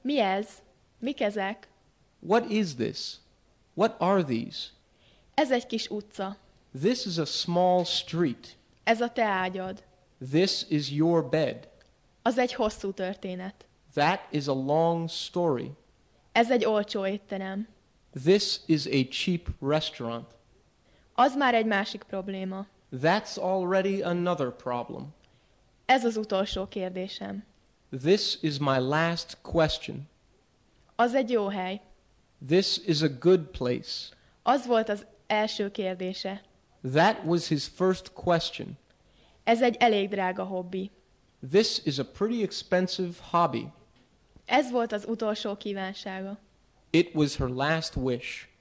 Mi ez? Mik ezek? What is this? What are these? Ez egy kis utca. This is a small street. Ez a te ágyad. This is your bed. Az egy hosszú történet. That is a long story. Ez egy olcsó étterem. This is a cheap restaurant. Az már egy másik probléma. That's already another problem. Ez az utolsó kérdésem. This is my last question. Az egy jó hely. This is a good place. Az volt az első kérdése. That was his first question. Ez egy elég drága hobbi. This is a pretty expensive hobby. Ez volt az utolsó kívánsága. It was her last wish.